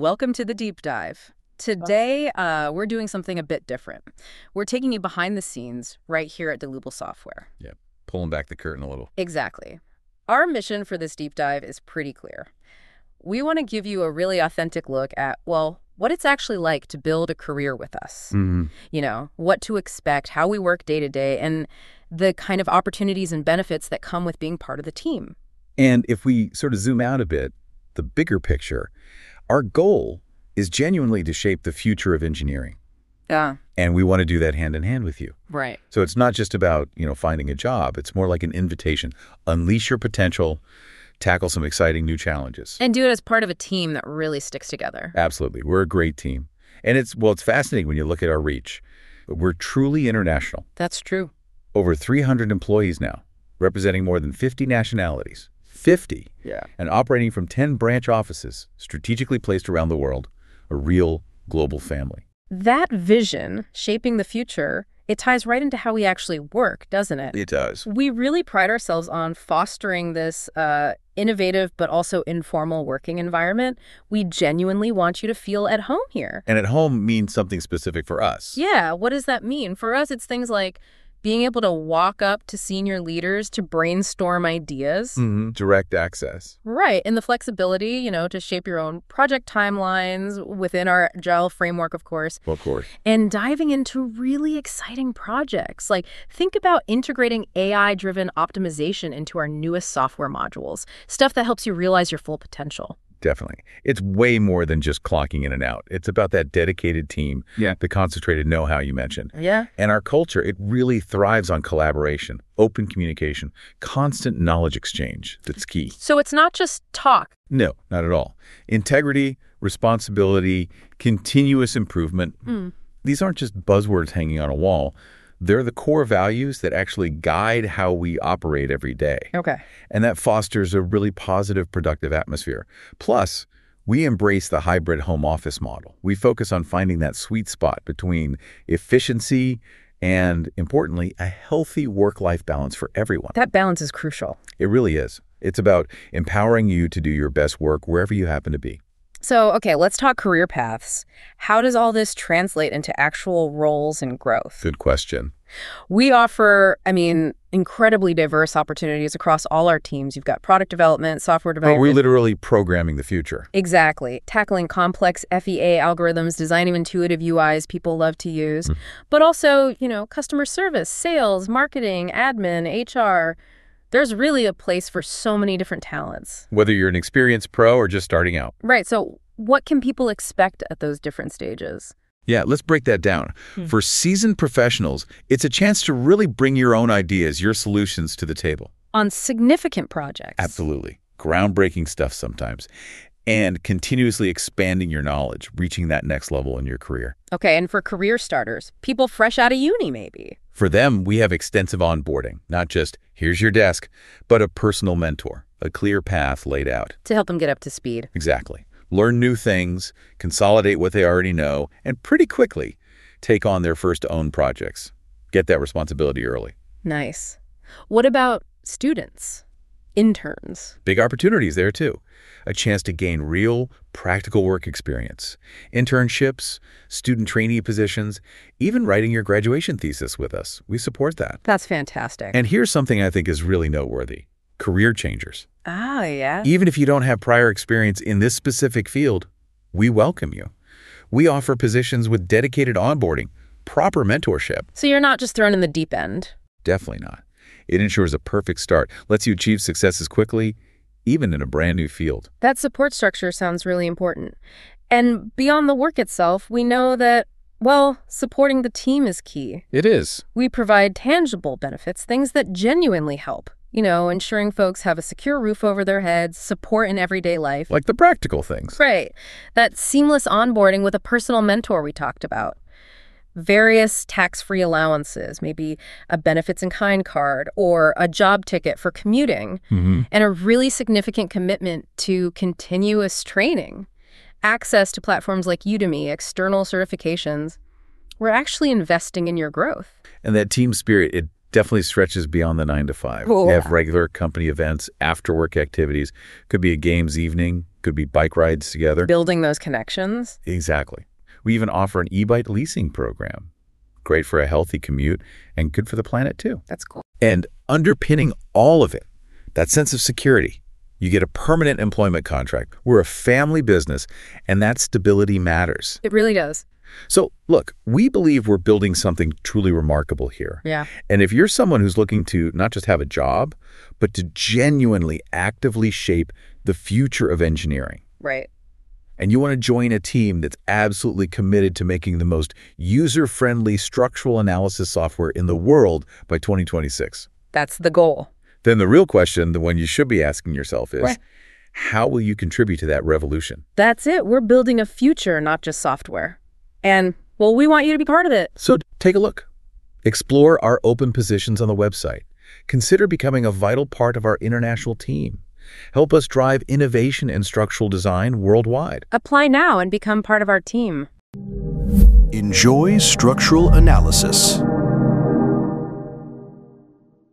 welcome to the deep dive. Today, we're doing something a bit different. We're taking you behind the scenes right here at Delubel Software. Yeah, pulling back the curtain a little. Exactly. Our mission for this deep dive is pretty clear. We want to give you a really authentic look at, well, what it's actually like to build a career with us. Mm-hmm. You know, what to expect, how we work day to day, and the kind of opportunities and benefits that come with being part of the team. And if we sort of zoom out a bit, the bigger picture, our goal is genuinely to shape the future of engineering. Yeah. And we want to do that hand in hand with you. Right. So it's not just about, finding a job. It's more like an invitation. Unleash your potential, tackle some exciting new challenges. And do it as part of a team that really sticks together. Absolutely. We're a great team. And it's fascinating when you look at our reach. We're truly international. That's true. Over 300 employees now, representing more than 50 nationalities. 50. Yeah. And operating from 10 branch offices, strategically placed around the world. A real global family. That vision, shaping the future, it ties right into how we actually work, doesn't it? It does. We really pride ourselves on fostering this innovative but also informal working environment. We genuinely want you to feel at home here. And at home means something specific for us. Yeah, what does that mean? For us, it's things like being able to walk up to senior leaders to brainstorm ideas. Mm-hmm. Direct access. Right. And the flexibility, to shape your own project timelines within our Agile framework, of course. Well, of course. And diving into really exciting projects. Like, think about integrating AI-driven optimization into our newest software modules. Stuff that helps you realize your full potential. Definitely. It's way more than just clocking in and out. It's about that dedicated team, the concentrated know-how you mentioned. Yeah. And our culture, it really thrives on collaboration, open communication, constant knowledge exchange. That's key. So it's not just talk. No, not at all. Integrity, responsibility, continuous improvement. These aren't just buzzwords hanging on a wall. They're the core values that actually guide how we operate every day. Okay. And that fosters a really positive, productive atmosphere. Plus, we embrace the hybrid home office model. We focus on finding that sweet spot between efficiency and, importantly, a healthy work-life balance for everyone. That balance is crucial. It really is. It's about empowering you to do your best work wherever you happen to be. So, okay, let's talk career paths. How does all this translate into actual roles and growth? Good question. We offer, incredibly diverse opportunities across all our teams. You've got product development, software development. We're literally programming the future. Exactly. Tackling complex FEA algorithms, designing intuitive UIs people love to use, but also, customer service, sales, marketing, admin, HR. There's really a place for so many different talents. Whether you're an experienced pro or just starting out. Right. So what can people expect at those different stages? Yeah, let's break that down. For seasoned professionals, it's a chance to really bring your own ideas, your solutions to the table. On significant projects. Absolutely. Groundbreaking stuff sometimes. And continuously expanding your knowledge, reaching that next level in your career. Okay, and for career starters, people fresh out of uni maybe. For them, we have extensive onboarding, not just here's your desk, but a personal mentor, a clear path laid out. To help them get up to speed. Exactly. Learn new things, consolidate what they already know, and pretty quickly take on their first own projects. Get that responsibility early. Nice. What about students? Interns? Big opportunities there, too. A chance to gain real, practical work experience. Internships, student trainee positions, even writing your graduation thesis with us. We support that. That's fantastic. And here's something I think is really noteworthy. Career changers. Ah, yeah. Even if you don't have prior experience in this specific field, we welcome you. We offer positions with dedicated onboarding, proper mentorship. So you're not just thrown in the deep end? Definitely not. It ensures a perfect start, lets you achieve successes quickly, even in a brand new field. That support structure sounds really important. And beyond the work itself, we know that, supporting the team is key. It is. We provide tangible benefits, things that genuinely help. Ensuring folks have a secure roof over their heads, support in everyday life. Like the practical things. Right. That seamless onboarding with a personal mentor we talked about. Various tax-free allowances, maybe a benefits-in-kind card or a job ticket for commuting, and a really significant commitment to continuous training. Access to platforms like Udemy, external certifications. We're actually investing in your growth. And that team spirit, it definitely stretches beyond the 9 to 5. Oh, We have yeah. regular company events, after-work activities. Could be a games evening, could be bike rides together. Building those connections. Exactly. We even offer an e-bike leasing program. Great for a healthy commute and good for the planet too. That's cool. And underpinning all of it, that sense of security. You get a permanent employment contract. We're a family business, and that stability matters. It really does. So, look, we believe we're building something truly remarkable here. Yeah. And if you're someone who's looking to not just have a job, but to genuinely, actively shape the future of engineering, Right. and you want to join a team that's absolutely committed to making the most user-friendly structural analysis software in the world by 2026, That's the goal. then the real question, the one you should be asking yourself is, Right. how will you contribute to that revolution? That's it. We're building a future, not just software. And, well, we want you to be part of it. So take a look. Explore our open positions on the website. Consider becoming a vital part of our international team. Help us drive innovation in structural design worldwide. Apply now and become part of our team. Enjoy structural analysis.